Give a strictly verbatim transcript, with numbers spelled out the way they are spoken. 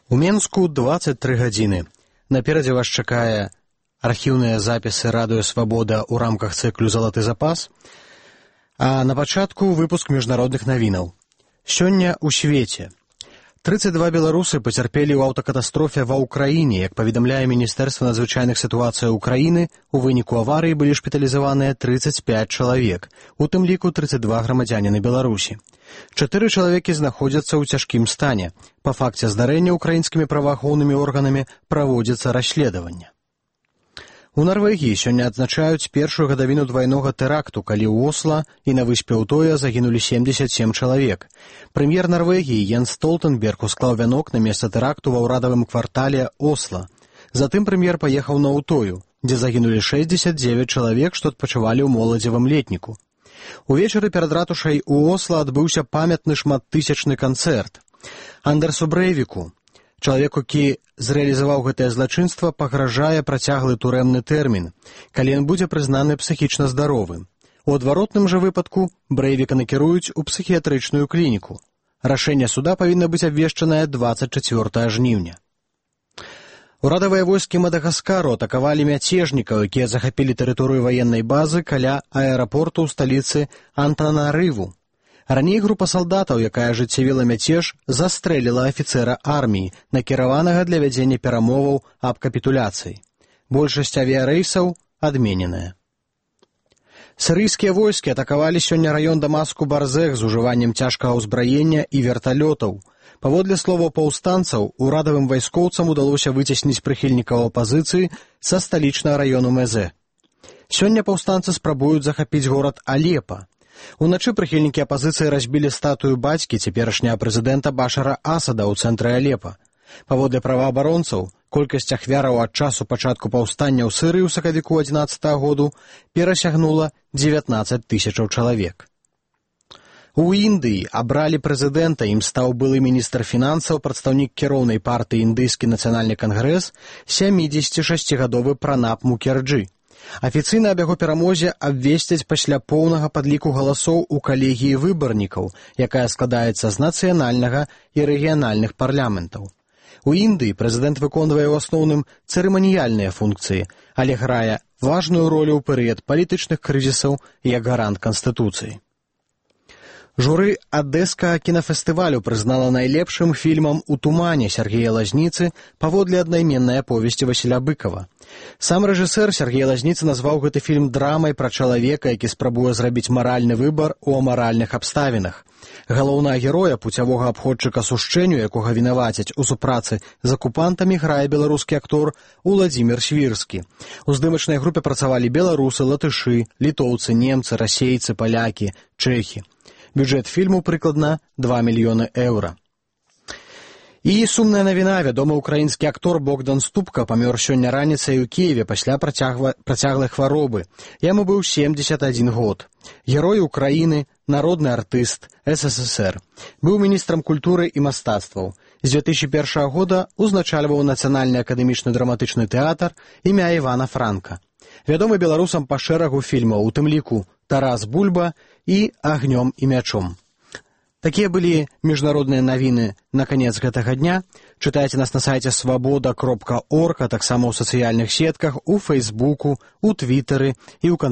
У Менску двадцать тры гадзіны. Наперадзе вас чакае архіўныя запісы радыё «Свабода» ў рамках цыклю «Залаты запас». А на пачатку выпуск міжнародных навінаў. Сёння ў свеце. тридцать два беларусы пацярпелі ў аўтакатастрофе ва ўкраіне. Як паведамляе Міністэрства надзвычайных сітуацыяў Украіны, у выніку аварыі былі шпіталізаваныя тридцать пять чалавек, у тым ліку тридцать два грамадзяніны Беларусі. Чатыры чалавекі знаходзяцца ў цяжкім стане. Па факце здарэння украінскімі праваахоўнымі органамі праводзіцца расследаванне. У Нарвегіі сёння адзначаюць першую гадавіну двайнога тэракту, калі ў Осла і на выспе Утоя загінулі семьдесят семь чалавек. Прэм'ер Нарвегіі Йенс Столтенберг усклаў вянок на месца тэракту ва ўрадавым квартале Осла. Затым прэм'ер паехаў на Утою, дзе загінулі шэсцьдзесят дзевяць чалавек, што адпачывалі ў моладзевым летніку. Увечары перад ратушай у Осла адбыўся памятны шматтысячны канцэрт. Андерсу Брэйвіку, чалавеку, які зрэалізаваў гэтае злачынства, пагражае працяглы турэмны тэрмін, калі ён будзе прызнаны псіхічна здаровым. У адваротным жа выпадку Брэйвіка накіруюць у псіхіятрычную клініку. Рашэнне суда павінна быць абвешчанае двадцать чацвёртага жніўня. Урадавыя войскі Мадагаскару атакавалі мяцежнікаў, якія захапілі тэрыторыю ваеннай базы каля аэрапорту ў сталіцы Антанарыву. Раней група салдатаў, якая ажыццявіла мяцеж, застрэліла афіцэра арміі, накіраванага для вядзення перамоваў аб капітуляцыі. Большасць авіярэйсаў адмененая. Сірыйскія войскі атакавалі сёння раён Дамаску-Барзех з ужываннем цяжкага ўзбраення і верталётаў. Паводле словаў паўстанцаў, урадавым вайскоўцам удалося выцесніць прыхільнікаў апазіцыі са сталічнага раёну Мезе. Сёння паўстанцы спрабуюць захапіць горад Алепа. Уначы прыхільнікі апазіцыі разбілі статую бацькі цяперашняга прэзідэнта Башара Асада ў цэнтры Алепа. Паводле праваабаронцаў, колькасць ахвяраў ад часу пачатку паўстання ў Сырыі ў сакавіку адзінаццатага году перасягнула дзевятнаццаць тысячаў чалавек. У Індыі абралі прэзідэнта, ім стаў былы міністр фінансаў, прадстаўнік кіроўнай партыі індыйскі нацыянальны кангрэс, сямідзесяцішасцігадовы Пранаб Мукерджы. Афіцыйна аб яго перамозе абвесцяць пасля поўнага падліку галасоў у калегіі выбарнікаў, якая складаецца з нацыянальнага і рэгіянальных парламентаў. У Індыі прэзідэнт выконвае ў асноўным цырыманіяльныя функцыі, але грае важную ролю ў перыяд палітычных крызісаў як гарант Канстытуцыі. Журы Адэскага кінафестывалю прызнала найлепшым фільмам «У тумане» Сергея Лазніцы паводле аднайменнай аповесці Васіля Быкова. Сам рэжысэр Сергей Лазніцы назваў гэты фільм драмай пра чалавека, які спрабуе зрабіць маральны выбар у амаральных абставінах. Галоўнага героя, пуцявога абходчыка сушчэнню, якога вінавацяць у супрацы з акупантамі, грае беларускі актор Уладзімір Свірскі. У здымачнай групе працавалі беларусы, латышы, літоўцы, немцы, расейцы, палякі, чэхі. Бюджэт фільму прыкладна два мільёны еўра. І сумная навіна. Вядомы ўкраінскі актор Богдан Ступка памёр сёння раніцай у Кіеве пасля працяглай хваробы. Яму быў семьдесят адзін год. Герой Украіны, народны артыст, эс эс эс эр. Быў міністрам культуры і мастацтваў. З дзве тысячы першага года узначальваў Нацыянальны акадэмічны драматычны тэатр імя Івана Франка. Вядомы беларусам па шэрагу фільмаў, у тым ліку «Тарас Бульба» і «Агнём і мячом». Такія былі міжнародныя навіны на канец гэтага дня. Чытайце нас на сайце свабода кропка орг, а таксама ў сацыяльных сетках, у Фэйсбуку, у Твітары і ў